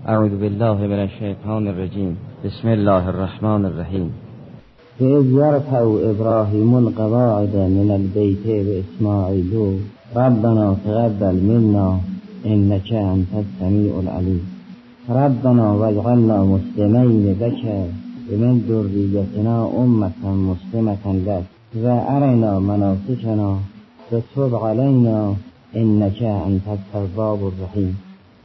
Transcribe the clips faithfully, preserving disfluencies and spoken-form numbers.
اعوذ بالله من الشیطان الرجیم. بسم الله الرحمن الرحیم. اذ یرفع ابراهیم القواعد من البیت واسماعیل ربنا تقبل منا انک انت السمیع العلیم ربنا واجعلنا مسلمین لک ومن ذریتنا امة مسلمة لک وارنا مناسکنا وتب علینا انک انت التواب الرحیم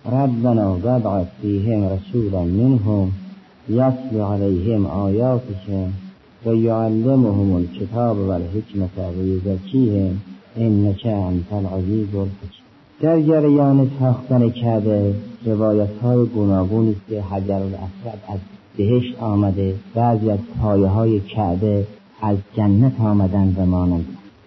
ربنا وابعث فیهم رسولا منهم یتلو علیهم آیاتک و یعلمهم الکتاب و الحکمة و یزکیهم انک انت العزیز الحکیم. در جریان ساختن کعبه روایت‌های گوناگونی است که حجر الاسود از بهشت آمده، بعضی از پایه‌های کعبه از جنت آمدند و مانند،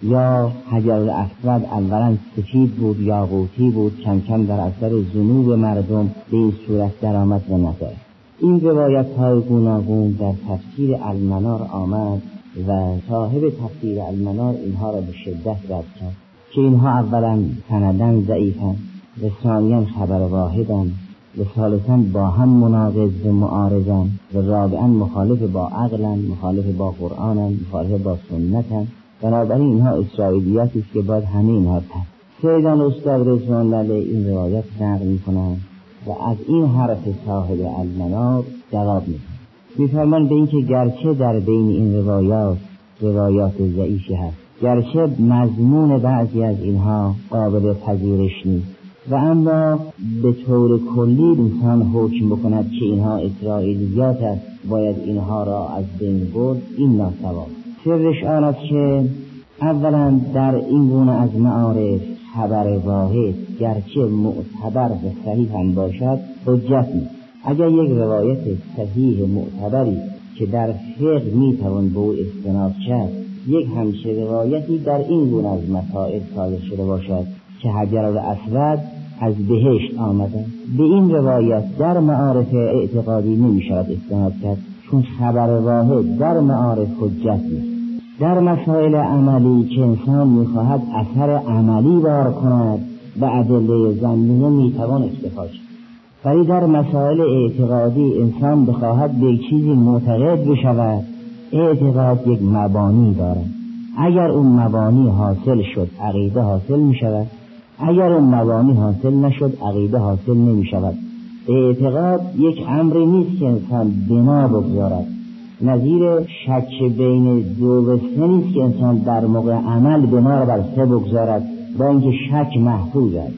یا حجر الاسود اولا سفید بود، یاقوتی بود، کم کم در اثر ذنوب مردم به این صورت درآمد و نظر. این روایت‌های گوناگون در تفسیر المنار آمد و صاحب تفسیر المنار اینها را به شدت رد کرد که اینها اولا سنداً ضعیفند و ثانیاً خبر واحدند و ثالثاً با هم مناقض و معارضند و رابعاً مخالف با عقلند، مخالف با قرآنند، مخالف با سنتند. بنابراین اینها اسرائیلیاتی است که باید همه اینها تر. سیدان استاد رضوان الله این روایت نقل می‌کنند و از این حرف صاحب المنار جواب می‌دهند. می‌فرمایند به اینکه گرچه در بین این روایات روایات ضعیفی هست، گرچه مضمون بعضی از اینها قابل پذیرش نیست و اما به طور کلی انسان حکم بکند که اینها اسرائیلیات است، باید اینها را از بین برد، این ناسواست. سرش آن است که اولا در این گونه از معارف خبر واحد گرچه معتبر و صحیح هم باشد حجت نیست. اگر یک روایت صحیح معتبری که در فقه میتوان به او استناد کرد، یک همچه روایتی در این گونه از مسائل صادر شده باشد که حجر الاسود از بهشت آمده، به این روایت در معارف اعتقادی نمیشود استناد کرد، چون خبر واحد در معارف حجت نیست. در مسائل عملی که انسان میخواهد اثر عملی بار کند به ادله ظنی میتوان اکتفا کرد، ولی در مسائل اعتقادی انسان بخواهد به چیزی معتقد بشود، اعتقاد یک مبانی دارد. اگر اون مبانی حاصل شد عقیده حاصل می شود، اگر اون مبانی حاصل نشد عقیده حاصل نمی شود. اعتقاد یک امری نیست که انسان بنا بگذارد، نظیر شک بین دو و سه نیست که انسان در موقع عمل بنا را بر سه بگذارد با اینکه شک محفوظ است.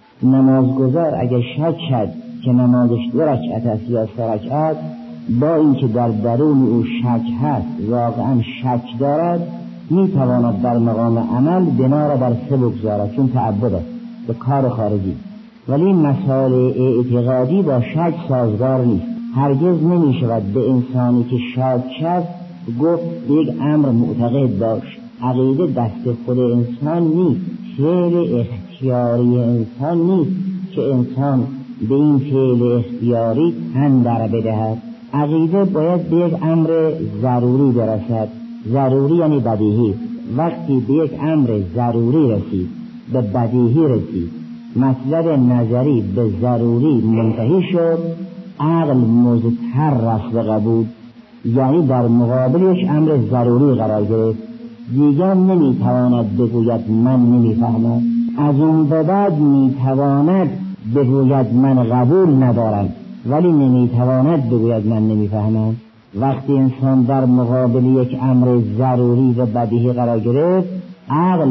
نمازگزار اگر شک کرد که نمازش دو رکعت است یا سه رکعت، با اینکه در درون او شک هست، واقعا شک دارد، میتواند در مقام عمل بنا را بر سه بگذارد، چون تعبد است به کار خارجی. ولی مسائل اعتقادی با شک سازگار نیست. هرگز نمی شود به انسانی که شاک شد گفت یک امر معتقد باش. عقیده دست خود انسان نیست، فعل اختیاری انسان نیست که انسان به این فعل اختیاری اندر بدهد. عقیده باید به یک امر ضروری برسد. ضروری یعنی بدیهی. وقتی به یک امر ضروری رسید، به بدیهی رسید، مطلب نظری به ضروری منتهی شد، عقل مضطر است به قبول، یعنی در مقابلش امر ضروری قرار گرفت، دیگر نمیتواند بگوید من نمیفهمم. از اون به بعد میتواند بگوید من قبول ندارم، ولی نمیتواند بگوید من نمیفهمم. وقتی انسان در مقابل یک امر ضروری و بدیهی قرار گرفت، عقل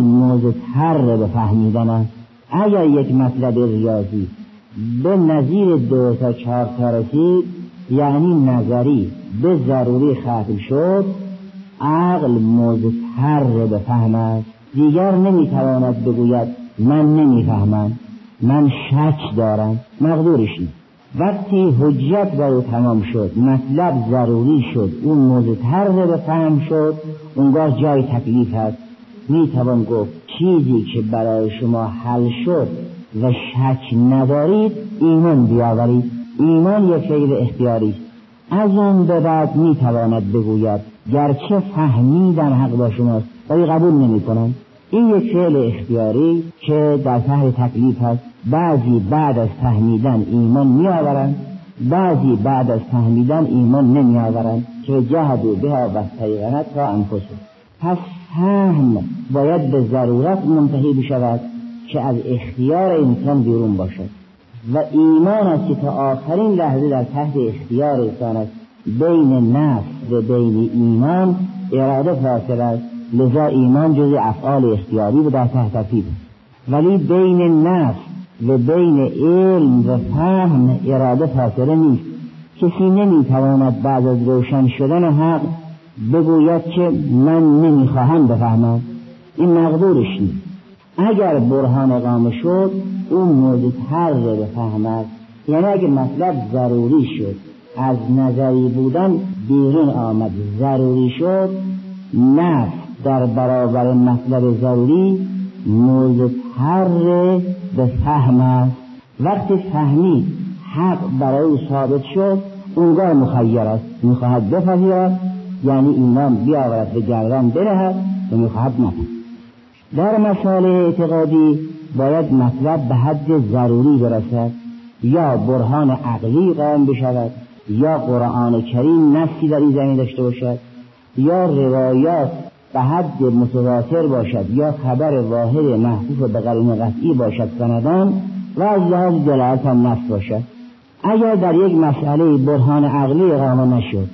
مضطر به فهمیدن است. اگر یک مطلب ریاضی به نظیر دو تا چهار تا رسید، یعنی نظری به ضروری ختم شد، عقل مضطر به فهم است، دیگر نمیتواند بگوید من نمیفهمم، من شک دارم، مقدورش نیست. وقتی حجت بر او تمام شد، مطلب ضروری شد، اون مضطر به فهم شد، اونگاه جای تکلیف هست. میتوان گفت چیزی که برای شما حل شد و شک ندارید ایمان بیاورید. ایمان یک فعل اختیاری است. از اون به بعد میتواند بگوید گرچه فهمیدن حق با شماست ولی قبول نمی کنم. این یک فعل اختیاری که در تحت تکلیف هست. بعضی بعد از فهمیدن ایمان می آورند، بعضی بعد از فهمیدن ایمان نمی آورند که جهدوا بها واستیقنتها انفسهم. پس فهم باید به ضرورت منتهی بشود که از اختیار انسان بیرون باشد و ایمان است که تا آخرین لحظه در تحت اختیار انسان است. بین نفس و بین ایمان اراده فاصل است، لذا ایمان جز افعال اختیاری و در تحت تفید، ولی بین نفس و بین علم و فهم اراده فاصله نیست. کسی نمیتواند بعد از روشن شدن حق بگوید که من نمیخواهم بفهمم، این مقدورش نیست. اگر برهان اقامه شد اون مورد تر بفهمد، یعنی اگر مطلب ضروری شد، از نظری بودن بیرون آمد، ضروری شد، نفس در برابر مطلب ضروری مورد تر به فهم است. وقتی فهمی حق برای او ثابت شد اونگاه مخیر است، میخواهد بپذیرد، یعنی ایمان بیاورد به گردن برهد و میخواهد نپذیرد. در مسائل اعتقادی باید مطلب به حد ضروری برسد، یا برهان عقلی قائم بشود، یا قرآن کریم نصی در این زمین داشته باشد، یا روایات به حد متواتر باشد، یا خبر واحد محفوظ به قرینه قطعی باشد سندان، و از لحاظ دلالت هم نص باشد. اگر در یک مسئله برهان عقلی اقامه نشد،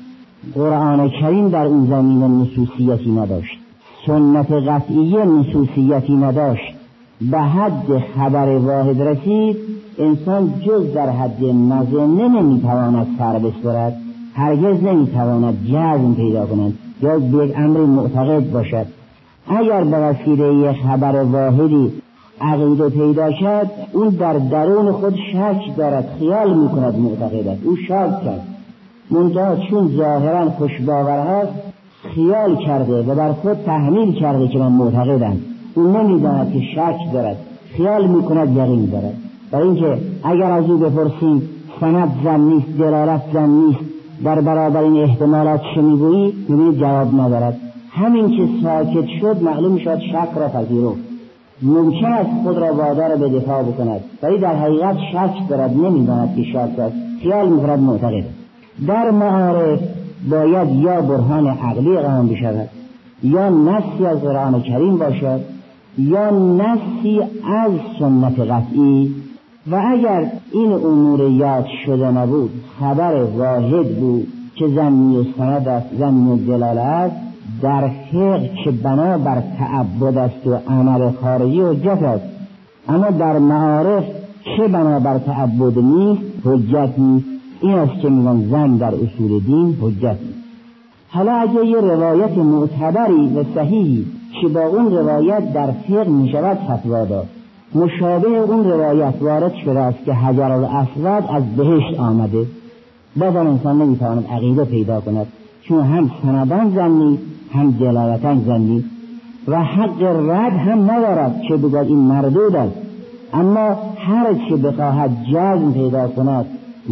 قرآن کریم در اون زمین نصوصیتی نداشت، سنت قطعیه نصوصیتی نداشت، به حد خبر واحد رسید، انسان جز در حد مظنه نمیتواند سر بسپرد، هرگز نمیتواند جزم پیدا کند یا به یک امر معتقد باشد. اگر به وسیله یک خبر واحدی عقیده پیدا شد، اون در درون خود شک دارد، خیال میکند معتقد است، او شک کرد، منتها چون ظاهرا خوشباور هست خیال کرده و بر خود تحمیل کرده که من معتقدم، او نمیداند که شک دارد، خیال میکند یقین دارد. برای اینکه اگر از او بپرسیم سند زن نیست، دلالت زن نیست، در برابر این احتمالات چه میگویی؟ میبینید جواب ندارد. همین که ساکت شد معلوم شد شک را پذیرفت. ممکن است خود را وادار به دفاع بکند، ولی در حقیقت شک دارد، نمیداند که شک است، خیال میکند معتقد. در معارف باید یا برهان عقلی قائم بشود، یا نصی از قرآن کریم باشد، یا نصی از سنت قطعی. و اگر این امور یاد شده نبود، خبر واحد بود که ضمنی و سند است، ضمنی و دلاله است، در فقه که بنا بر تعبد است و عمل خارجی حجت است، اما در معارف که بنا بر تعبد نیست حجت نیست. این است که میگن زن در اصول دین حجت نیست. حالا اگه یه روایت معتبری و صحیحی که با اون روایت در فقه میشود فتوا داد، مشابه اون روایت وارد شده است که حجر الاسود از بهشت آمده، بازم انسان نمیتواند عقیده پیدا کند، چون هم سندان زنی هم دلالتان زنی و حق رد هم ندارد که بگوید این مردود است. اما هر چه بخواهد جزم پیدا کند،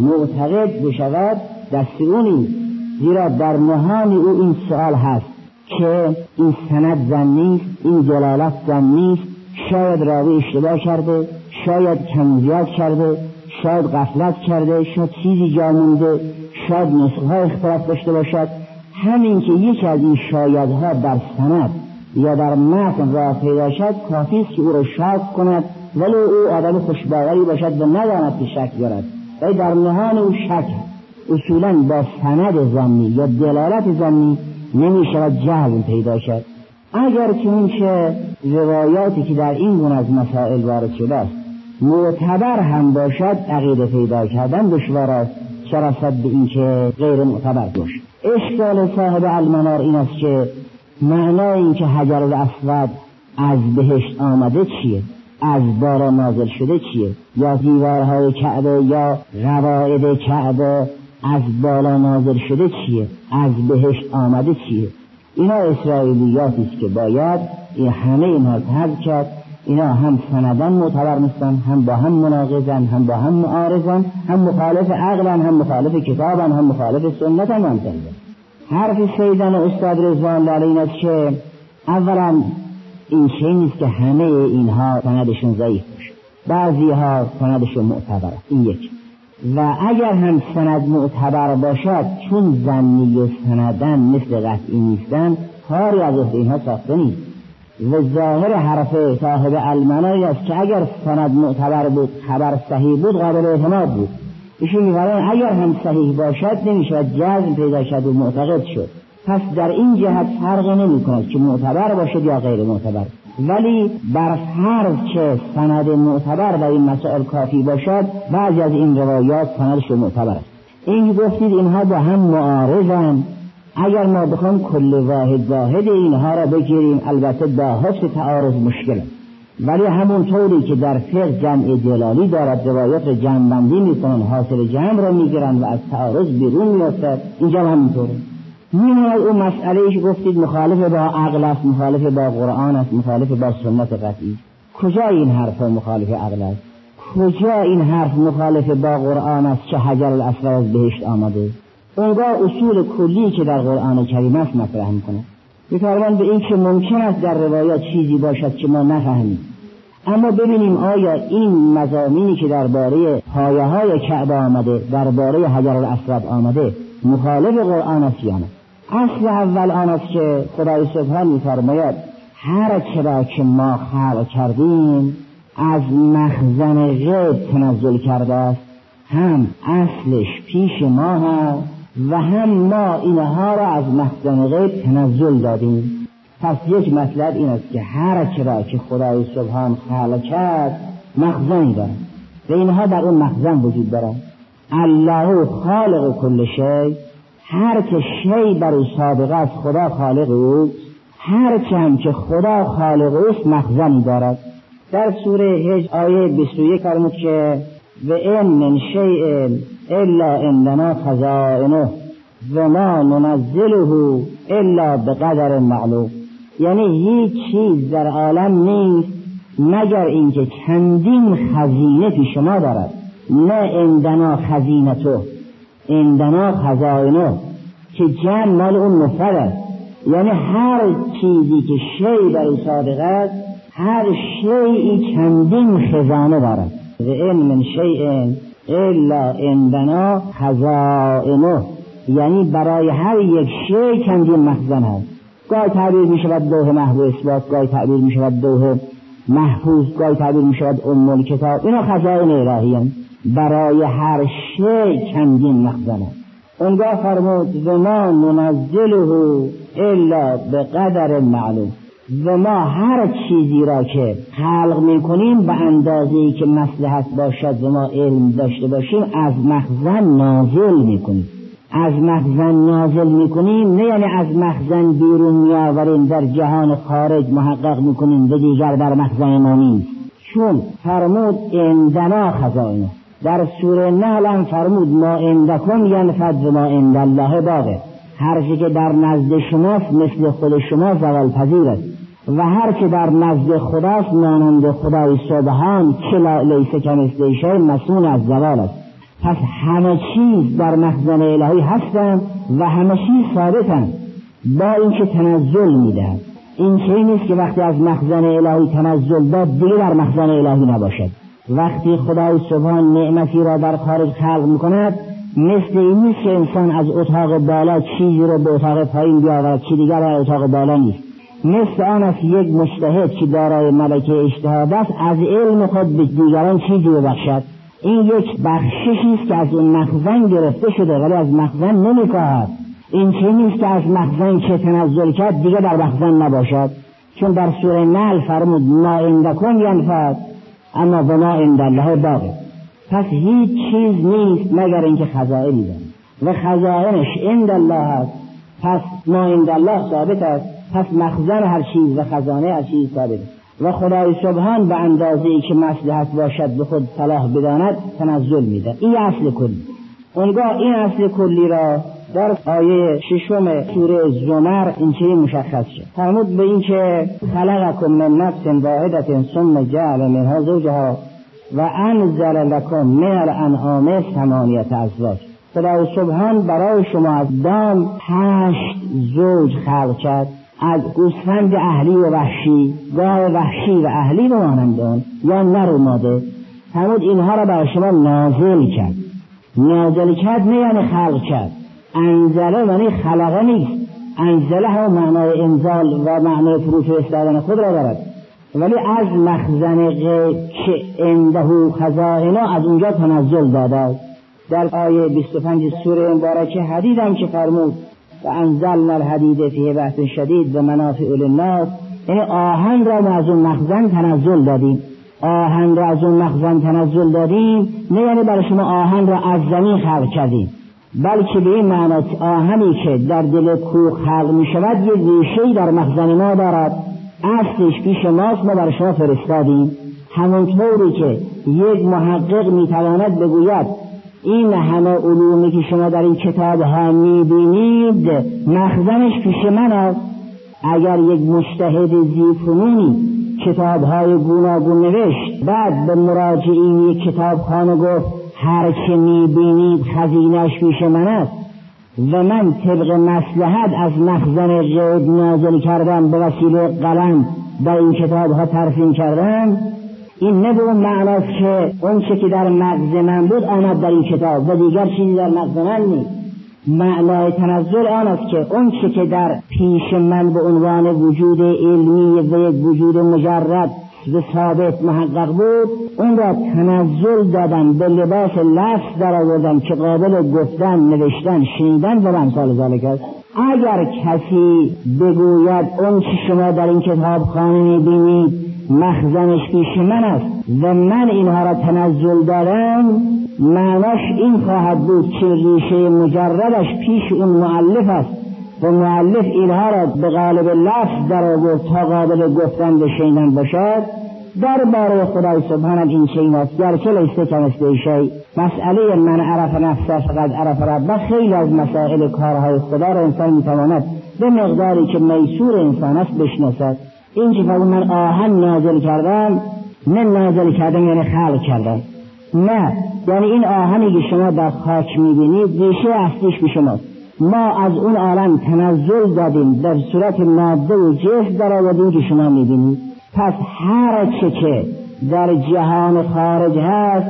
معتقد بشود، دست او نیست، زیرا در نهان او این سوال هست که این سند زن نیست، این دلالت زن نیست، شاید راوی اشتباه کرده، شاید کم زیاد کرده، شاید غفلت کرده، شاید چیزی جا مونده، شاید نسخه ها اختلاف داشته باشد. همین که یکی از این شایدها در سند یا در متن را پیدا شد، کافی است که او را شک کند، ولی او آدم خوشباوری باشد و نداند که شک دارد، ولی در نهان او شک. اصولا با سند ظنی یا دلالت ظنی نمی شود جهل پیدا شد. اگر که اون چه روایاتی که در این گونه از مسائل وارد شده است معتبر هم باشد، عقیده پیدا کردن دشوار است، چه رسد به این که غیر معتبر باشد. اشکال صاحب المنار این است که معنای این که حجر الاسود از بهشت آمده چیه؟ از بالا نازل شده چیه؟ یا دیوارهای کعبه یا قواعد کعبه از بالا نازل شده چیه؟ از بهشت آمده چیه؟ اینا اسرائیلیاتی است که باید این همه اینها حذف کرد. اینا هم سندان معتبر نیستن، هم با هم مناقضن، هم با هم معارضن، هم مخالف عقلن، هم مخالف کتابن، هم مخالف سنتن. هم حرف سیدن استاد رضوان علیه این است که اولا این چه نیست که همه اینها سندشون ضعیف باشه، بعضی ها سندشون معتبر است. این یک. و اگر هم سند معتبر باشد چون ظنی و سندن مثل قطعی نیستن کاری از اینها ساخته نیست و ظاهر حرف صاحب المنای است که اگر سند معتبر بود خبر صحیح بود قابل اعتماد بود. ایشون می‌فرمایند اگر هم صحیح باشد نمی‌شود جزم پیدا شد و معتقد شد. پس در این جهت فرقی نمی‌کند که معتبر باشد یا غیر معتبر، ولی بر فرض که سند معتبر در این مسائل کافی باشد بعضی از این روایات سندش معتبر است. این گفتید اینها با هم معارضند. اگر ما بخوام کل واحد واحد اینها را بگیریم البته با حفظ تعارض مشکل است، ولی همون طوری که در فقه جمع جلالی دارد روایات را جمع بندی میکنن حاصل جمع را میگیرن و از تعارض بیرون میافتد، اینجا هم همینطوره. میماند اون مسئله ایش گفتید مخالف با عقل است، مخالف با قرآن است، مخالف با سنت قطعی. کجا این حرف مخالف عقل است؟ کجا این حرف مخالف با قرآن است که حجر الاسود از بهشت آمده؟ اونگاه اصول کلی که در قرآن کریم است مطرح میکنه. می‌فرمایند به این که ممکن است در روایات چیزی باشد که ما نفهمیم، اما ببینیم آیا این مضامینی که درباره پایه‌های کعبه آمده، درباره حجر الاسود آمده مخالف قرآن است یا نه؟ اصل اول آن است که خدای سبحان می‌فرماید هر چرا که ما خلق کردیم از مخزن غیب تنزل کرده است، هم اصلش پیش ما هست و هم ما اینها را از مخزن غیب تنزل دادیم. پس یک مطلب این است که هر چرا که خدای سبحان خلق کرد مخزن دارد و اینها در اون مخزن وجود دارد. الله خالق کل شی، هر که شی بر او سابقه است خدا خالق اوست، هر که هم که خدا خالق اوست مخزنی دارد. در سوره هجر آیه بیست و یک فرمود که و این من شیء الا عندنا خزائنه و ما ننزله الا بقدر معلوم، یعنی هیچ چیز در عالم نیست مگر اینکه چندین خزینه پیش ما دارد. نه عندنا خزینته، عندنا خزائنه که جمع مال اون مفرد است، یعنی هر چیزی که شی در صادق است هر شیئی چندین خزانه دارد. و این من شیء الا عندنا خزائنه، یعنی برای هر یک شی چندین مخزن هست. گاهی تعبیر می شود لوح محو اثبات، گاهی تعبیر می شود لوح محفوظ، گاهی تعبیر می شود ام الکتاب. اینا خزائن الهی هستند، برای هر شی چندین مخزن هست. اونگاه فرمود و ما ننزله الا بقدر معلوم، و ما هر چیزی را که خلق میکنیم به اندازه‌ای که مصلحت باشد و ما علم داشته باشیم از مخزن نازل میکنیم. از مخزن نازل میکنیم نه یعنی از مخزن بیرون میآوریم در جهان خارج محقق میکنیم و دیگر در مخزن ما نیست. چون فرمود عندنا خزائنه، در سوره نحل هم فرمود ما عندکم ینفد و ما عند الله باقی، هر چی که در نزد شماست مثل خود شما زوال پذیر است و هر که در نزد خداست مانند خدای سبحان که لیس کمثله شیء مصون از زوال است. پس همه چیز در مخزن الهی هستند و همه چیز ثابتند با اینکه تنزل میدهد. این چیزی نیست که وقتی از مخزن الهی تنزل داد دیگه در مخزن الهی نباشد. وقتی خدای سبحان نعمتی را در خارج خلق میکند مثل این نیست که انسان از اتاق بالا چیزی رو به اتاق پایین بیاورد که دیگر در اتاق بالا نیست. مثل آن است یک مجتهد که دارای ملکه اجتهاد است از علم خود به دیگران چیزی ببخشد. این یک بخششی است که از اون مخزن گرفته شده ولی از مخزن نمی‌کاهد. این چیزی نیست که از مخزن که تنزل کرد دیگه در مخزن نباشد، چون در سوره نحل فرمود ما عندکم ینفد اما و ما عند الله باقی. پس هیچ چیز نیست مگر اینکه خزائنی دارد و خزائنش عند الله است. پس ما عند الله ثابت است، پس مخزن هر چیز و خزانه هر چیز ثابت است و خدای سبحان به اندازه‌ای که مصلحت باشد به خود صلاح بداند تنزل میده. این اصل کلی. اونگاه این اصل کلی را در آیه ششم سوره زمر این چیزی مشخص شد. فرمود به این که خلقکم من نفس واحدة ثم جعل منها زوجها و انزل لکم من الانعام ثمانیة ازواج. خدای سبحان برای شما از دام هشت زوج خلق کرد، از گوسفند اهلی و وحشی، گاو وحشی و اهلی بمانند آن یا نر و ماده. فرمود اینها را برای شما نازل کرد. نازل کرد نه یعنی خلق کرد. انزله یعنی خلقه نیست. انزله هم معنای انزال و معنای فرو فرستادن خود را دارد، ولی از مخزن غیب که عنده خزائنه از اونجا تنزل داده. در آیه بیست و پنج سوره مبارکه حدید هم که فرمود و انزلنا الحدید فیه بأس شدید و منافع للناس، یعنی آهن را ما از اون مخزن تنزل دادیم. آهن را از اون مخزن تنزل دادیم نه یعنی برای شما آهن را از زمین خلق کردیم، بلکه به این معنی آهنی که در دل کوه خلق می شود یک ریشه‌ای در مخزن ما دارد، اصلش پیش ماست، ما برای شما فرستادیم. همونطوری که یک محقق می تواند بگوید این همه علومی که شما در این کتاب ها می بینید مخزنش پیش من است. اگر یک مجتهد ذی‌فنونی کتاب های گوناگون نوشت، بعد به مراجعین یک کتابخانه گفت هر چه می بینید خزینه‌اش پیش من است و من طبق مصلحت از مخزن غیب نازل کردم به وسیله قلم در این کتاب ها ترسیم کردم، این نه به اون معناست که اون چه که در مغز من بود آمد در این کتاب و دیگر چیزی در مغز من نیست. معنای تنزل آن است که اون چه که در پیش من به عنوان وجود علمی و یک وجود مجرد و ثابت محقق بود، اون را تنزل دادم، به لباس لفظ در آوردم که قابل گفتن، نوشتن، شنیدن و امثال ذالک است. اگر کسی بگوید اون چه شما در این کتاب خانه می‌بینید مخزنش پیش من است و من اینها را تنزل دادم، معناش این خواهد بود که ریشه مجردش پیش اون مؤلف است و مؤلف اینها را به قالب لفظ در آورد تا قابل گفتن و شنیدن باشد. درباره خدای سبحانه این شیء است گرچه لیس کمثله شیء. مسئله من عرف نفسه فقد عرف ربه، خیلی از مسائل کارهای خدا را انسان میتواند به مقداری که میسور انسان است بشناسد. این که من آهن نازل کردم، نه نازل کردم یعنی خلق کردم، نه، یعنی این آهنی که شما در خاک میبینید ریشه اصلیش به شماست. ما از اون عالم تنزل دادیم، در صورت ماده و جسم در آوردیم که شما میبینید. پس هر چه که در جهان خارج هست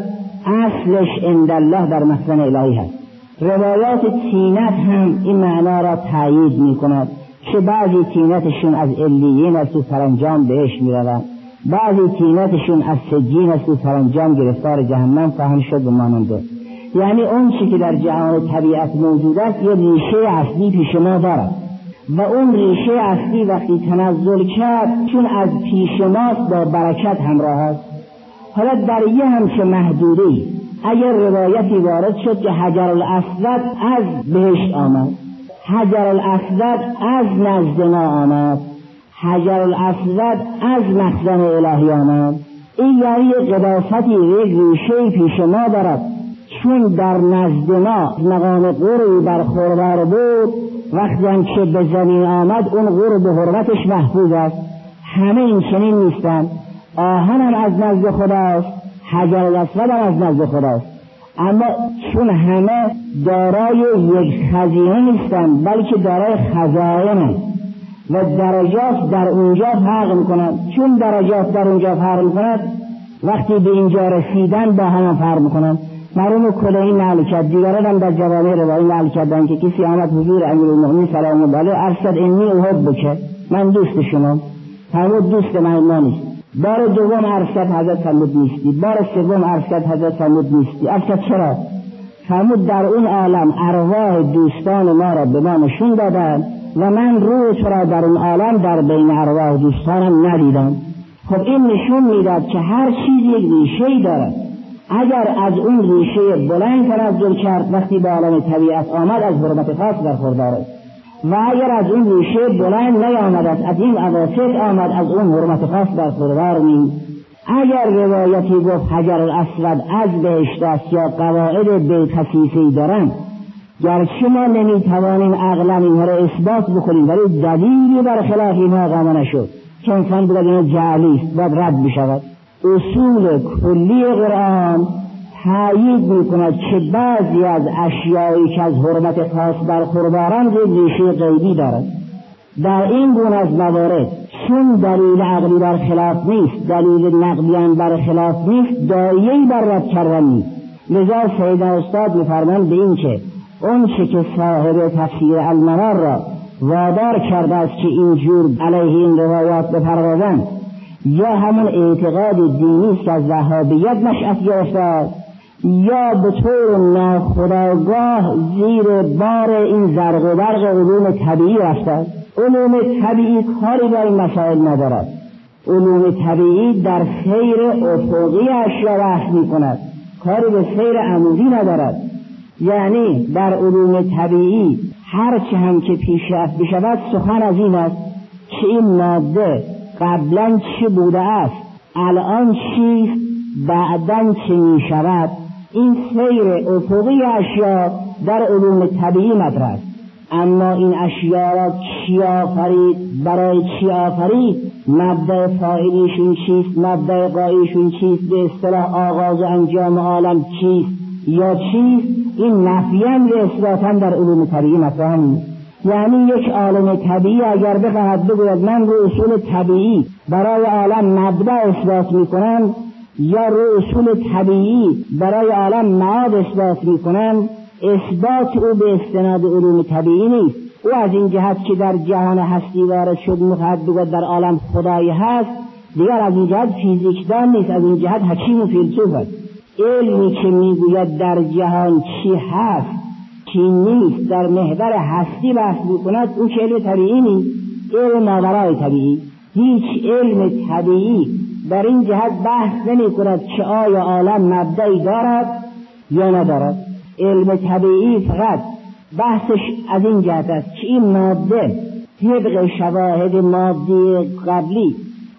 اصلش عند الله در مخزن الهی هست. روایات طینت هم این معنا را تایید میکند که بعضی طینتشون از علیین از تو سرانجام بهش میروند، بعضی طینتشون از سجین از تو سرانجام گرفتار جهنم خواهند شد و ماننده. یعنی اون چی که در جهان طبیعت موجود است یه ریشه اصلی پیش ما دارد و اون ریشه اصلی وقتی تنزل کرد چون از پیش ماست با برکت همراه است. حالا در یه همچه محدودی اگر روایتی وارد شد که حجر الاسود از بهشت آمد، حجر الاسود از نزد ما آمد، حجر الاسود از مخزن الهی آمد، این یعنی قداستی یک ریشه پیش ما دارد. چون در نزد ما مقام قربی برخوردار بود، وقتی که به زمین آمد اون قرب و حرمتش محفوظ است. همه این چنین نیستند. آهن هم از نزد خداست، حجر الاسود هم از نزد خداست، اما چون همه دارای یک خزینه نیستند بلکه دارای خزائن و درجات در اونجا فرق میکنند. چون درجات در اونجا فرق میکنند وقتی به اینجا رسیدن با هم فرق میکنند. مرحوم کلینی نقل کرد، دیگران هم در جوامع روایی نقل کردن که کسی آمد حضور امیرالمومنین سلام الله علیه ارشد انی احبک، من دوست شما. فرمود دوست من ما نیست. بار دوم ارشد حضرت فرمود نیستی، بار سوم ارشد حضرت فرمود نیستی. ارشد چرا؟ فرمود در اون عالم ارواح دوستان ما را به ما نشون دادن و من روح تو را در اون عالم در بین ارواح دوستانم ندیدم. خب این نشون میداد که هر چیز یک ریشه‌ای دارد. اگر از اون ریشه بلند تنزل کرد وقتی به عالم طبیعت آمد از حرمت خاص برخوردار است، و اگر از اون ریشه بلند نیامد از این اواسط آمد از اون حرمت خاص برخوردار نیست. اگر روایتی گفت حجر الاسود از بهشت است یا قواعد بیت خصیصه‌ای دارند، گرچه ما نمیتوانیم عقلا اینها را اثبات بکنیم ولی دلیلی بر خلاف اینها قائم نشد که انسان بگوید اینا جعلی است باید رد بشود. اصول کلی قرآن تأیید میکند که بعضی از اشیایی که از حرمت خاص برخوردارند ریشه غیبی دارد. در این گونه از موارد چون دلیل عقلی بر خلاف نیست، دلیل نقلی هم بر خلاف نیست، دایه‌ای بر رد کردن نیست. لذا سید استاد می‌فرمایند به این که اون چه که صاحب تفسیر المنار را وادار کرده است که اینجور علیه این روایات بپردازند، یا همون اعتقاد دینی است که از وهابیت نشأت گرفته، یا به طور ناخودآگاه زیر بار این زرق و برق علوم طبیعی رفته. علوم طبیعی کاری با این مسائل ندارد. علوم طبیعی در سیر افقی اشیا بحث می‌کند، کاری به سیر عمودی ندارد. یعنی در علوم طبیعی هر چه هم که پیشرفت بشود سخن از این است که این ماده قبلا چه بوده است، الان چیست، بعداً چه می شود. این سیر افقی اشیا در علوم طبیعی مطرح است. اما این اشیا را کی آفرید، برای چی آفرید، مبدأ فاعلیشون چیست، مبدأ غایشون چیست، به اصطلاح آغاز و انجام عالم چیست یا چیست، این نفیاً و اثباتاً در علوم طبیعی مطرح نیست. یعنی یک عالم طبیعی اگر بخواهد بگوید من رو اصول طبیعی برای عالم مبدأ اثبات میکنم یا رو اصول طبیعی برای عالم معاد اثبات میکنم، اثبات او به استناد علوم طبیعی نیست. او از این جهت که در جهان هستی وارد شد میخواهد بگوید در عالم خدای هست، دیگر از این جهت فیزیکدان نیست، از این جهت حکیم و فیلسوف است. علمی که میگوید در جهان چی هست چی نیست، در محور هستی بحث میکند، اون که علم طبیعی نیست، علم ماورای طبیعی. هیچ علم طبیعی در این جهت بحث نمی کند که آیا عالم مبدعی دارد یا ندارد. علم طبیعی فقط بحثش از این جهت است که این ماده طبق شواهد مادی قبلی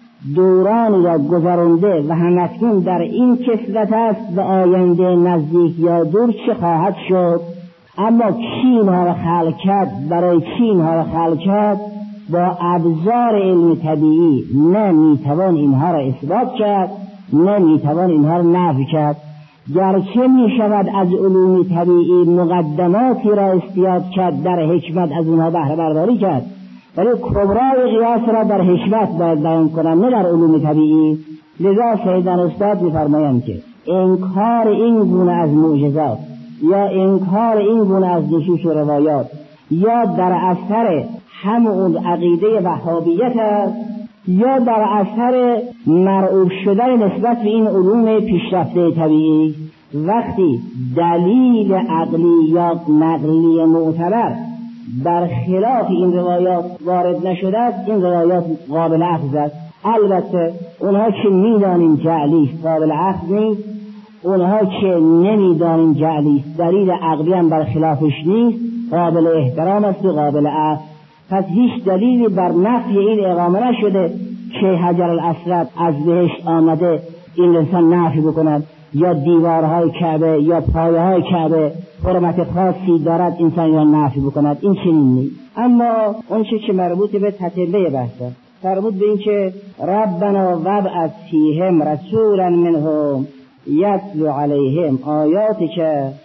دورانی را گذرانده و همکنون در این کسرت است و آینده نزدیک یا دور چه خواهد شد. اما کی اینها را خلق کرد، برای کی اینها را خلق کرد، با ابزار علم طبیعی نه میتوان اینها را اثبات کرد نه میتوان اینها را نفی کرد. گرچه میشود از علوم طبیعی مقدماتی را استیاد کرد، در حکمت از اونها بهره برداری کرد، ولی کبرای قیاس را در حکمت باید بیان کنم نه در علوم طبیعی. لذا سیدان استاد میفرمایند که انکار این گونه از معجزات یا انکار این گونه از نصوص و روایات یا در اثر همون عقیده وهابیت است یا در اثر مرعوب شدن نسبت به این علوم پیشرفته طبیعی. وقتی دلیل عقلی یا نقلی معتبر بر خلاف این روایات وارد نشده است، این روایات قابل اخذ است. البته اونها که میدانیم جعلی قابل اخذ نیست، اونها که نمیدانیم جعلی دلیل عقلی هم بر خلافش نیست، قابل احترام است و قابل اخذ. پس هیچ دلیلی بر نفی این اقامه نشده که حجر الاسود از بهشت آمده این انسان نفی بکند، یا دیوارهای کعبه یا پایه‌های کعبه حرمت خاصی دارد انسان یا نفی بکند. این چنین نیست. اما اون چه که مربوط به تتبع بحثه، مربوط به این که ربنا وابعث فیهم رسولا منهم یتلو علیهم آیاتک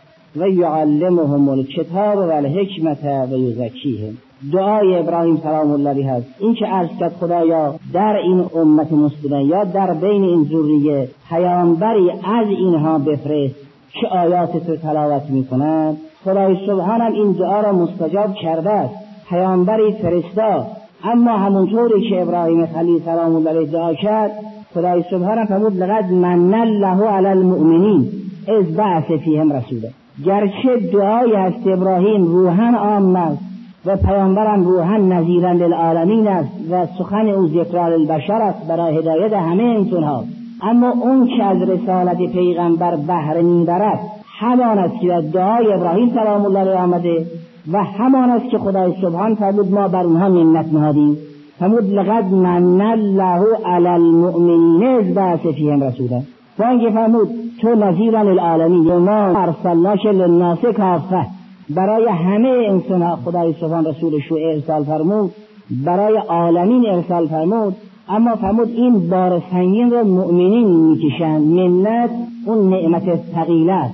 و یعلمهم الکتاب و الحکمت و یزکیهم. دعای ابراهیم سلام الله علیه هست. این که عرض کرد خدایا در این امت مسلمه یا در بین این ذریه پیامبری از اینها بفرست که آیات تو تلاوت میکنند. خدای سبحانم این دعا را مستجاب کرده است، پیامبری فرستاد. اما همونطوری که ابراهیم خلیل سلام الله علیه دعا کرد، خدای سبحانه فرمود لقد من الله علی المؤمنین اذ بعث فیهم رسولا. گرچه دعای است ابراهیم روحاً عام است و پیامبرم روحاً نذیراً للعالمین است و سخن او ذکر للبشر است برای هدایت همه انسان‌ها، اما اون که از رسالت پیغمبر بهره می‌برد همان است که دعای ابراهیم سلام الله علیه آمده و همان است که خدای سبحان فرمود ما بر اونها منت نهادیم. فرمود لقد من الله علی المؤمنین اذ بعث فیهم رسولا. وانگه فرمود تو نذیراً للعالمین و ما ارسلناک للناس کافة، برای همه انسان خدای سبحان رسولش رو ارسال فرمود، برای عالمین ارسال فرمود. اما فرمود این بار سنگین رو مؤمنین میکشن. منت اون نعمت ثقیله است.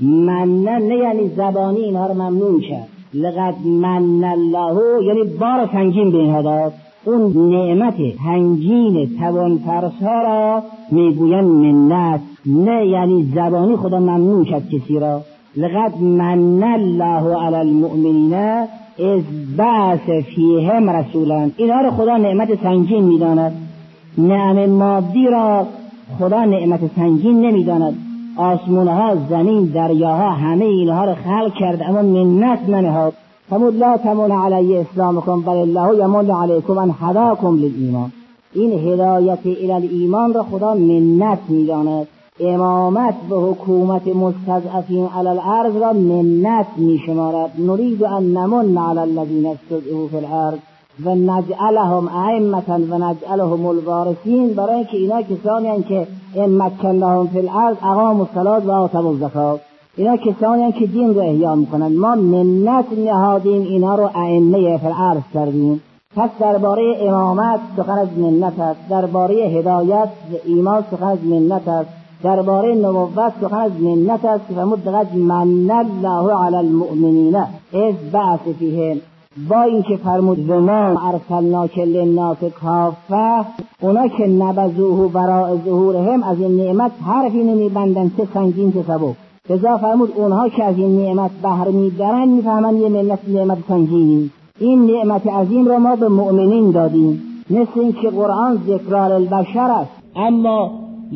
منن نه یعنی زبانی اینها رو ممنون کرد، لقد من الله یعنی بار سنگین به اینها داد. اون نعمت تنجین توانفرسا را میگویند منت، نه یعنی زبانی خدا ممنون کرد کسی را. لقد من الله علی المؤمنین اذ بعث فیهم رسولا، اینا را خدا نعمت سنگین میداند. نعم مادی را خدا نعمت سنگین نمیداند. آسمانها، زمین، دریاها، همه اینها را خلق کرد اما منت ننهاد. فرمود لا تمن علی اسلامکم بل الله یمن علیکم ان هداکم للایمان. این هدایت الی الایمان را خدا منت میداند. امامت و حکومت مستضعفین علی الارض را منت میشمارد. نرید ان نمن علی الذین استضعفوا فی الارض و نجعلهم ائمة و نجعلهم الوارثین، برای اینکه اینا کسانی هستند که ان مکناهم فی الارض اقاموا الصلاة و آتوا الزکات، اینا کسانی هستند که دین رو احیا میکنند. ما منت نهادیم، اینا رو ائمه فی الارض کردیم. پس درباره امامت سخن از منت است، درباره هدایت و ایمان سخن از منت است، درباره نبوت سخن از منت است. فرمود لقد من الله علی المؤمنین اذ بعث فیهم، با اینکه فرمود و ما ارسلناک للناس کافه، اونا که نبذوه براء ظهورهم از این نعمت حرفی نمیبندن، چه سنگین چه سبک. لذا فرمود اونها که از این نعمت بهره میبرن میفهمن یه منت نعمت سنگینی. این نعمت عظیم را ما به مؤمنین دادیم، مثل این که قرآن ذکرار البشر است، اما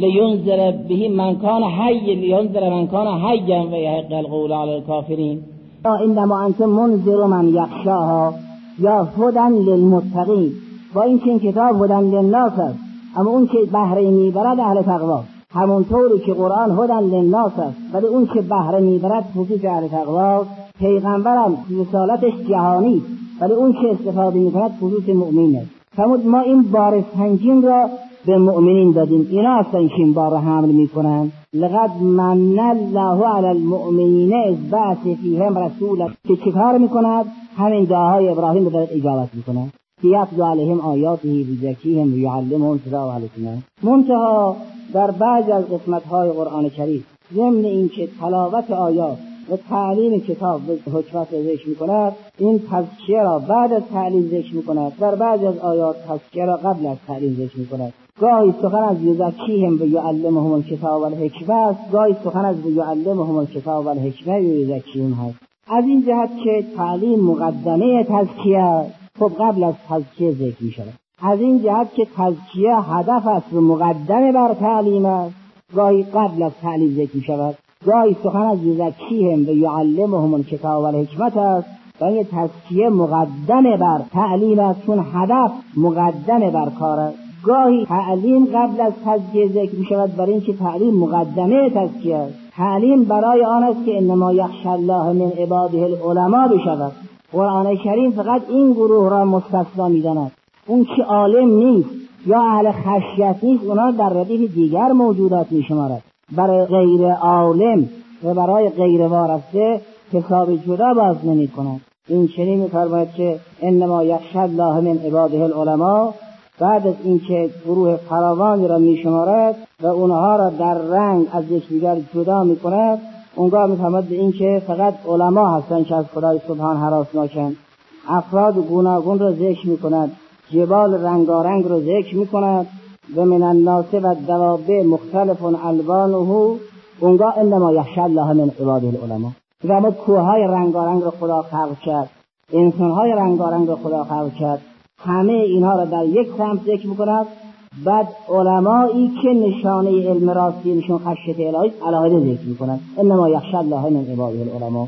لینذر به من کان حی لینذر من کان حیا و یحق القول علی الکافرین. انما انت منذر من یخشاها یا هدی للمتقین. با این که این کتاب هدی للناس است، اما اون که بهره میبرد اهل تقوا، همونطوری که قرآن هدی للناس است ولی اون که بهره میبرد خصوص اهل تقوا. پیغمبرم رسالتش جهانی ولی اون که استفاده میکند خصوص مؤمن است. فرمود ما این بار سنگین را به مؤمنین دادیم، اینا هستن که این بار حمل میکنن. لقد من الله علی المؤمنین اذ بعث فیهم رسولا، که چیکار میکند؟ همین دعاهای ابراهیم رو دارد اجابت میکند. یتلو علیهم آیاته و یزکیهم و یعلمهم الکتاب والحکمة. منتها در بعض از قسمت‌های قرآن کریم ضمن اینکه تلاوت آیات و تعلیم کتاب به حکمت ذکر میکند، این تزکیه را بعد از تعلیم ذکر میکند. در بعض از آیات تزکیه را قبل از تعلیم ذکر میکند. گاهی سخن از یزکیهم و یعلمهم الکتاب والحکمة است، گاهی سخن از یعلمهم الکتاب والحکمة و یزکیهم هست. از این جهت که تعلیم مقدمه تزکیه، خب قبل از تزکیه ذکر میشود. از این جهت که تزکیه هدف است و مقدمه بر تعلیم است، گاهی قبل از تعلیم ذکر میشود. گاهی سخن از یزکیهم و یعلمهم الکتاب والحکمة است و این تزکیه مقدمه بر تعلیم است، چون هدف مقدمه بر کار است. گاهی تعلیم قبل از تزکیه ذکر می شود برای اینکه تعلیم مقدمه تزکیه است. تعلیم برای آن است که انما یخشی الله من عباده العلماء بشود. قرآن کریم فقط این گروه را مستثنا می داند. اون که عالم نیست یا اهل خشیت نیست، اونا در ردیف دیگر موجودات می شمارد. برای غیر عالم و برای غیر وارثه حساب جدا باز نمی کند. این چنین می فرماید که انما یخشی الله من عباده العلماء. بعد از اینکه گروه فراوانی را می شمارد و اونها را در رنگ از یکدیگر جدا می کند، اونگاه می فهمد به این که فقط علما هستند که از خدای سبحان هراسناکند. افراد گوناگون را ذکر می کند، جبال رنگارنگ را ذکر می کند و من الناس و الدواب مختلف الوانه. اونگاه انما یخشی الله من عباده العلماء. و کوههای رنگارنگ را خدا خلق کرد، انسانهای رنگارنگ را خدا خلق کرد، همه اینها را در یک سمت ذکر می‌کند. بعد علمایی که نشانه علم راستی نشون خشیت الهی علاوه ذکر می‌کند. انما یخشی الله من عباده العلماء.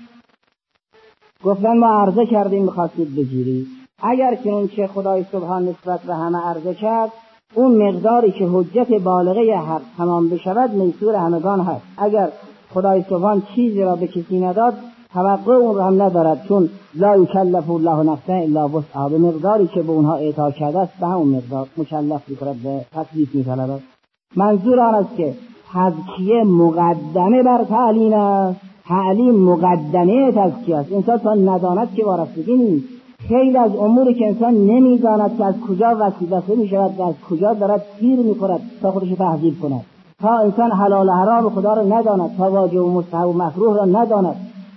گفتن ما عرضه کردیم می‌خواستید بگیرید. اگر که اون چه خدای سبحان نسبت به همه عرضه کرد، اون مقداری که حجت بالغه حق تمام بشود میسور همگان هست. اگر خدای سبحان چیزی را به کسی نداد، توقع اون رو هم ندارد، چون لا یکلف الله نفسا الا وسعها. به مقداری که به اونها اعطا کرده است به همون مقدار مکلف می‌کند، به تکلیف می‌طلبد. منظور آن است که تزکیه مقدمه بر تعلیم است، تعلیم مقدمه تزکیه است. انسان تا نداند که وارستگی نیست. خیلی از اموری که انسان نمی‌داند که از کجا وسیله می‌شود و از کجا دارد گیر می‌خورد تا خودش تهذیب کند، تا انسان حلال و حرام خدا را نداند، تا واجب و مستحب و مکروه را نداند،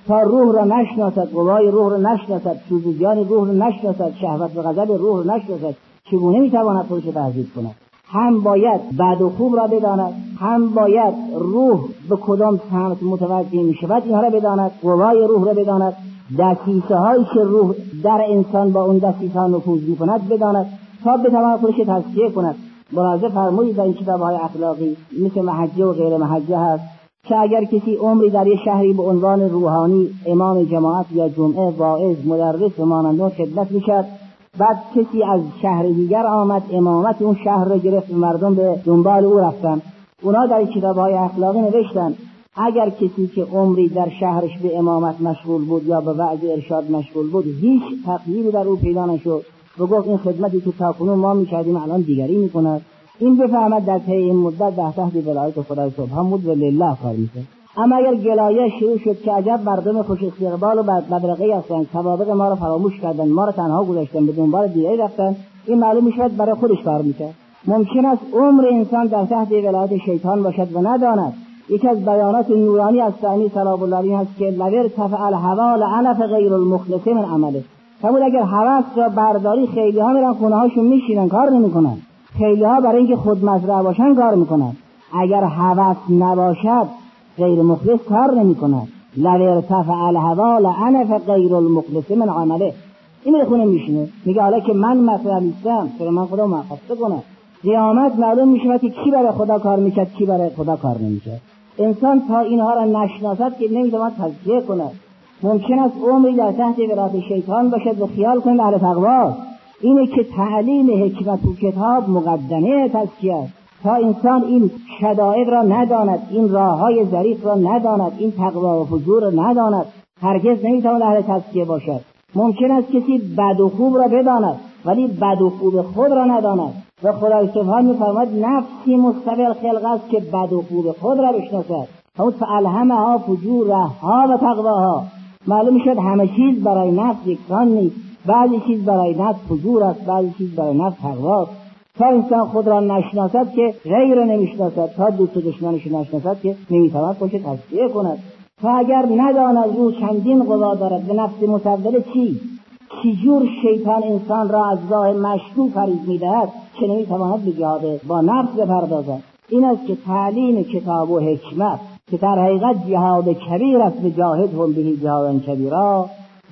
تا روح را نشناسد، قوای روح را نشناسد، سوزگان روح را نشناسد، شهوت و غضب روح را نشناسد، چگونه میتواند خودش را تهذیب کند؟ هم باید بد و خوب را بداند، هم باید روح به کدام سمت متوجه می شود اینها را بداند، قوای روح را بداند، دسیسه هایی که روح در انسان با اون دسیسه ها نفوذ می کند بداند تا بتواند خودش تزکیه کند. ملاحظه فرمایید در این کتاب‌های اخلاقی مثل محجه و غیر محجه هست که اگر کسی عمری در یک شهری به عنوان روحانی امام جماعت یا جمعه، واعظ، مدرس و مانند خدمت می‌کرد، بعد کسی از شهر دیگر آمد امامت اون شهر را گرفت و مردم به دنبال او رفتن، اونا در کتاب‌های اخلاقی نوشتن اگر کسی که عمری در شهرش به امامت مشغول بود یا به وعظ ارشاد مشغول بود هیچ تغییری در او پیدا نشد و گفت این خدمتی که تاکنون ما می‌کردیم الان دیگری می‌کند، این بفهمد در طی این مدت در تحت ولایت خدای سبحان بود و لله کار می‌کرد. اما اگر گلایه شروع شد که عجب مردم خوش استقبال و بدرقه هستند، سوابق ما را فراموش کردن، ما را تنها گذاشتن، به دنبال دیگری رفتن، این معلوم می‌شود برای خودش کار می‌کرد. ممکن است عمر انسان در تحت ولایت شیطان باشد و نداند. یکی از بیانات نورانی از سعدی سلام الله علیه است که لور تفعل حوال عنف غیر المخلص من عمله. فرمود اگر هوس را برداری خیلی ها میرن خونه هاشون میشینن کار نمیکنن، خیلی ها برای اینکه خود مزرعه باشن کار میکنن. اگر هوس نباشد غیر مخلص کار نمیکنن. لور تفعل حوال عنف غیر المخلص من عمله. این میره خونه میشینه میگه حالا که من مثلا نیستم چرا من خدا مخصص کنم. قیامت معلوم میشه که کی برای خدا کار میکرد کی برای خدا کار نمیکرد. انسان تا اینها را نشناسد که نمیتواند تزکیه کند. ممکن است عمری در تحت ولایت شیطان باشد و خیال کند اهل تقوا. اینه که تعلیم حکمت و کتاب مقدمه تزکیه است. تا انسان این شدائد را نداند، این راههای ظریف را نداند، این تقوا و فجور را نداند، هرگز نمیتواند اهل تزکیه باشد. ممکن است کسی بد و خوب را بداند ولی بد و خوب خود را نداند و خدای سبحان می‌فرماید نفسی مستقل خلق است که بد و خوب خود را بشناسد. همون فالهمها فجورها و تقواها. معلوم شد همه چیز برای نفس یکسان نیست، بعضی چیز برای نفس فجور است، بعضی چیز برای نفس تقوا است. تا انسان خود را نشناسد که غیر نمیشناسد، تا دوست و دشمنش نشناسد که نمیتواند خودش تزکیه کند. تا اگر نداند رو چندین قوا دارد به نفس مسوله چی چجور شیطان انسان را از راه مشکوک فریب میدهد که نمیتواند به جهاد با نفس بپردازد. این است که تعلیم کتاب و حکمت که در حقیقت جهاد کبیر است به جاهدهم به جهاد کبیرا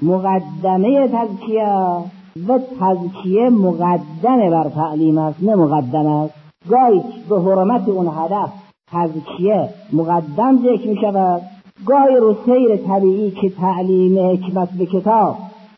مقدمه تزکیه و تزکیه مقدمه بر تعلیم است نه مقدمه است. گاهی به حرمت اون هدف تزکیه مقدم ذکر می شود، گاهی رو سیر طبیعی که تعلیم حکمت به کتاب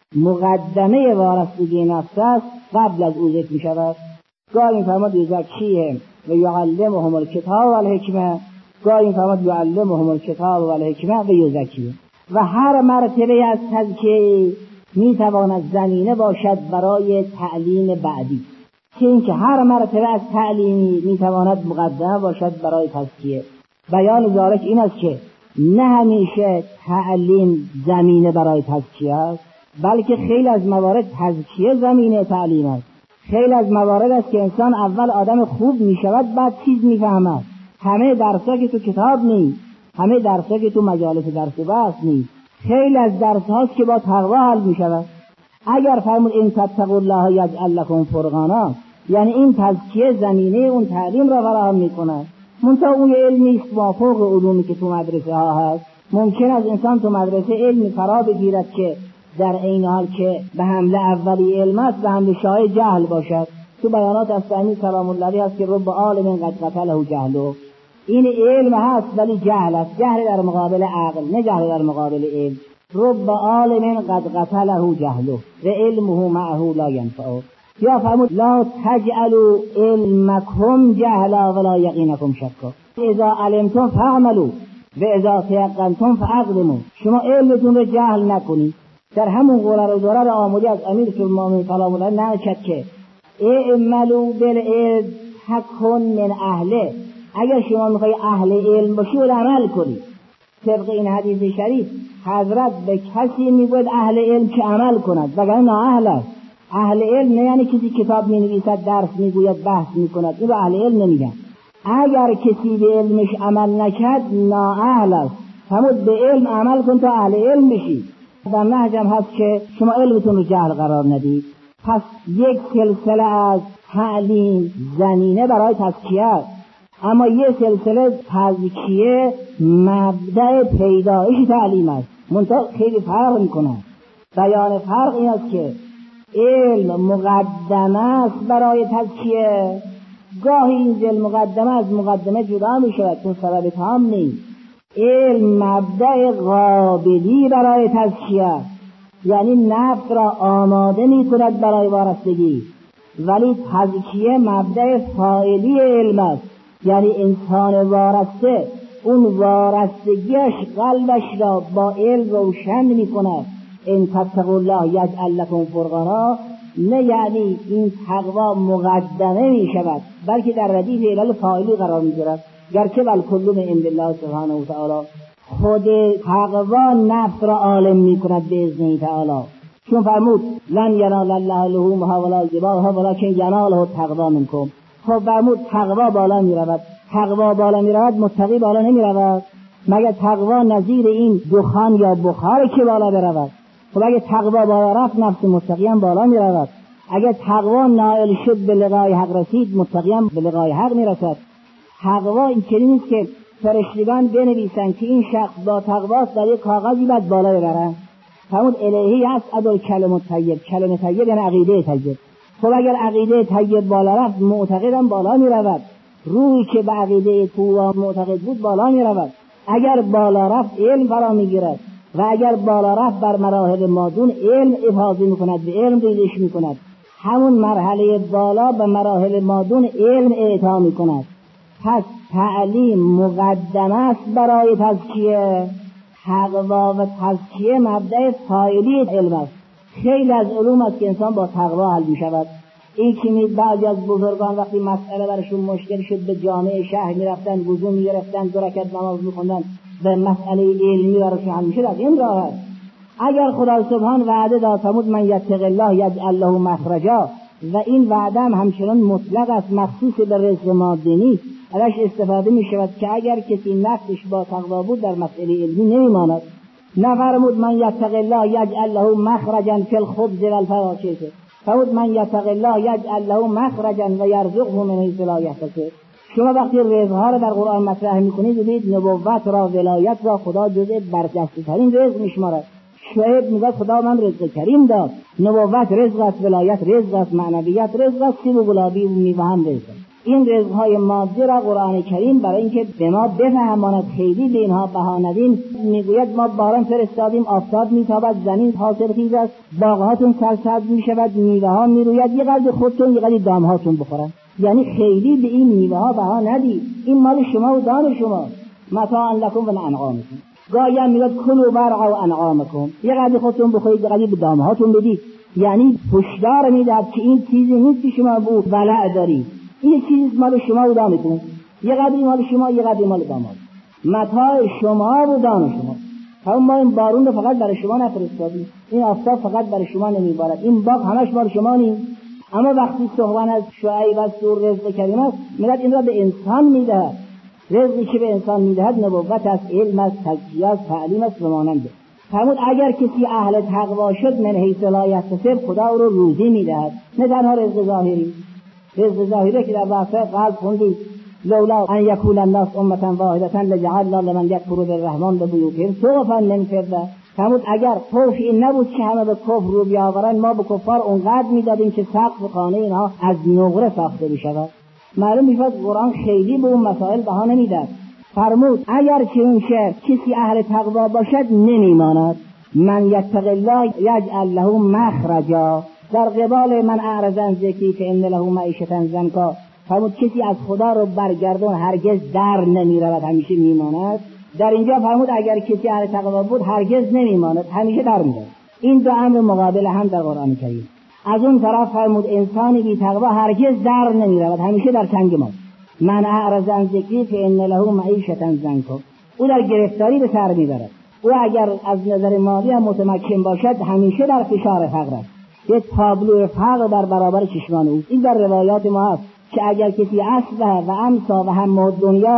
مقدمه وارستگی نفس است قبل از او ذکر می شود. گاهی این فرماد یزکیهم و یعلمهم الکتاب و الحکمه، گاهی این فرماد یعلمهم الکتاب و الحکمه و یزکیهم. و هر مرتبه از تزکیه می تواند زمینه باشد برای تعلیم بعدی، که اینکه هر مرتبه از تعلیمی می تواند مقدمه باشد برای تزکیه. بیان ذالک این است که نه همیشه تعلیم زمینه برای تزکیه است، بلکه خیلی از موارد تزکیه زمینه تعلیم است. خیلی از موارد است که انسان اول آدم خوب می شود بعد چیز می فهمد. همه درس‌ها که تو کتاب نیست، همه درس‌ها که تو مجالس درس و بحث نیست، خیلی از درس هاست که با تقوا حل می شود. اگر فرمود این تتقوا الله یجعل لکم فرقانا، یعنی این تزکیه زمینه اون تعلیم را فراهم می کند. منتها اون علمی است موافق علومی که تو مدرسه ها هست. ممکن است انسان تو مدرسه علمی فرا بگیرد که در این حال که به حمله اولی علم است به حمله شای جهل باشد. تو بیانات از سعدی سلام الله علیه است که رب عالم قد قتله جهله. این علم هست ولی جهل است، جهل در مقابل عقل نه جهل در مقابل علم. رب عالم قد قتله جهله و علمه معه لا ينفعه. یا فرمود لا تجعلوا علمکم جهلا ولا یقینکم شکا اذا علمتم فاعملوا و اذا تیقنتم فاقدموا. شما علمتون رو جهل نکنید. در همون قرار و ضرر آمودی از امیر المؤمنین سلام الله علیه نشد که اعملوا بالعلم تکن من اهله. اگر شما میخوای اهل علم باشی و عمل کنی طبق این حدیث شریف حضرت به کسی میگوید اهل علم که عمل کند وگرنه نااهل است. اهل علم نه یعنی کسی کتاب مینویسد درس میگوید بحث میکند، این رو اهل علم نمیگن. اگر کسی به علمش عمل نکرد نااهل است. فرمود به علم عمل کن تا اهل علم بشی. در نهجم هست که شما علمتون رو جهل قرار ندید. پس یک سلسله از تعلیم زمینه برای تزکیه است، اما یک سلسله تزکیه مبدأ پیدایش تعلیم است. منتها خیلی فرق میکنه. بیان فرق این است که علم مقدمه است برای تزکیه. گاهی این علم مقدمه از مقدمه جدا می شود چون سبب تام نیست. علم مبدأ قابلی برای تزکیه، یعنی نفس را آماده می کند برای وارستگی، ولی تزکیه مبدأ فاعلی علم است، یعنی انسان وارسته اون وارستگیش قلبش را با علم روشن می کند. ان تتقوا الله یجعل لکم فرقانا، نه یعنی این تقوا مقدمه می شود بلکه در ردیف علل فاعلی قرار می گیرد. گرچه بل کل من عند الله سبحانه و تعالی، خود تقوا نفس را عالم می کند باذن تعالی، چون فرمود لن ینال الله لحومها ولا دماؤها ولکن یناله التقوا منکم. خب فرمود تقوا بالا می رود، تقوا بالا می رود، متقی بالا نمی رود. مگر تقوا نظیر این دخان یا بخار که بالا برود؟ خب اگه تقوا بالا رفت نفس متقی هم بالا می رود. اگه تقوا نائل شد به لقای حق رسید، متقی هم به لقای حق می رسد. تقوا این چنین است که فرشتگان بنویسند که این شخص با تقواست، در یک کاغذی بعد بالا ببرند. فرمود الهی اسعد الکلم طیب، کلمه طیب یعنی عقیده طیب. خب اگر عقیده طیب بالا رفت، معتقدم بالا می رود. روحی که به عقیده تو معتقد بود بالا می رود. اگر بالا رفت علم فرا می گیرد و اگر بالا رفت بر مراحل مادون علم افاضه می کند، به علم ریزش می کند. همون مرحله بالا به مراحل مادون علم اعطا می کند. پس تعلیم مقدمه است برای تزکیه. تقوا و تزکیه مبدأ فاعلی علم است. خیلی از علوم است که انسان با تقوا حل می شود. این که می بعضی از بزرگان وقتی مسئله برشون مشکل شد به جامعه شهر می رفتن، وضو می گرفتن، دو رکعت نماز می خوندن، به مسئله علمی برشون حل می شد. از این راه است. اگر خدا سبحان وعده داد فرمود من یتق الله یجعل له مخرجا، و این وعده هم همچنان مطلق است، مخصوص به رزق مادی نیست. ازش استفاده می شود که اگر کسی نفسش با تقوا بود در مسئله علمی نمیماند. نفرمود من یتق الله یجعل له مخرجا فی الخبز والفواکه، فرمود من یتق الله یجعل له مخرجا و یرزقه من حیث لا یحتسب. شما وقتی رزق‌ها را در قرآن مطرح می‌کنید ببینید نبوت را، ولایت را خدا جزء برجسته‌ترین رزق می‌شمارد. شعیب میگه خدا من رزق کریم داد. نبوت رزق است، ولایت رزق است، معنویت رزق است، سیب و گلابی و میوه هم رزق است. این رزق‌های مادی را قرآن کریم برای اینکه به ما بفهماند خیلی به اینها بها ندیم میگوید ما باران فرستادیم، آفتاب میتابد، زمین حاصلخیز است، باغ‌هاتون سرسبز میشود، میوه‌ها میروید، یه قدر خودتون یه قدر دام‌هاتون بخورن. یعنی خیلی به این میوه‌ها بها ندید، این مال شما و دام شما، متاع لکم و لانعامکم. گاهی هم میگه کلوا وارعوا انعامکم، یه قدر خودتون بخورید، یه قدر به دام‌هاتون بدید. یعنی هشدار میداد که این چیزی نیست که شما بود ولع دارید، این چیز مال شما و دامتون، یه قدری مال شما، یه قدری مال داماد، متاع شما و دام شما. همون ما این بارون رو فقط برای شما نفرستادیم، این آفتاب فقط برای شما نمیبارد، این باغ همش مال شما نیست. اما وقتی صحبت از شعیب از سور رزق کریم است، میاد این را به انسان میدهد. رزقی که به انسان میدهد نبوت است، علم است، تزکیه است، تعلیم است و مانند. فرمود اگر کسی اهل تقوا شد من حیث لا یحتسب، خدا او رو روزی میدهد، نه تنها رزق ظاهری. رزق ظاهری که در واقع قلب خوندید لولا ان یکون الناس امه واحده لجعلنا لمن یکفر بالرحمن ببیوتهم سقفا من فضه. فرمود اگر خوف این نبود که همه به کفر رو بیاورن، ما به کفار اونقدر میدادیم که سقف خانه اینها از نقره ساخته بشود. معلوم میشود قرآن خیلی به اون مسائل بها نمیداد. فرمود اگر که اون شخص کسی اهل تقوا باشد نمیماند. من یتق الله یجعل له مخرجا، در قبال من اعرض عن ذکری فان له معیشة ضنکا. فرمود کسی از خدا رو برگردون هرگز در نمیرود، همیشه میماند. در اینجا فرمود اگر کسی اهل تقوا بود هرگز نمیماند، همیشه در میره. این دو امر مقابل هم در قرآن کریم. از اون طرف فرمود انسانی بی تقوا هرگز در نمیرود، همیشه در تنگ ماست. من اعرض عن ذکری فان له معیشة ضنکا، او در گرفتاری به سر میبرد. او اگر از نظر مالی هم متمکن باشد همیشه در فشار فقر است. یک تابلو فقر در برابر چشمان او. این در روایات ما هست که اگر کسی اصله و امسا و هم دنیا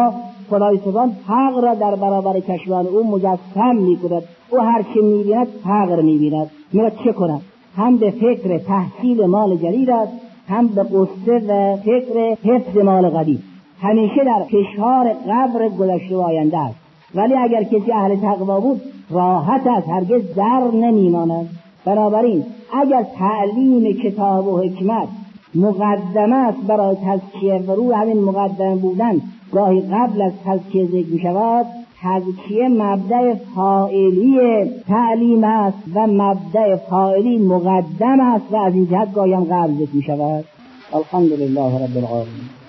خدای سبحان فقر را در برابر چشمان او مجسم میکند. او هر چه میبیند فقر میبیند. میگه چه کند؟ هم به فکر تحصیل مال جدید است، هم به قصه و فکر حفظ مال قدیم. همیشه در فشار قبر گذشته و آینده است. ولی اگر کسی اهل تقوا بود راحت است، هرگز در نمیماند. بنابراین اگر تعلیم کتاب و حکمت مقدمه است برای تزکیه و روی همین مقدمه بودن گاهی قبل از تزکیه ذکر می شود، تزکیه مبدأ فاعلی تعلیم است و مبدأ فاعلی مقدم است و از این جهت گاهی هم قبل ذکر می شود. الحمدلله رب العالمین.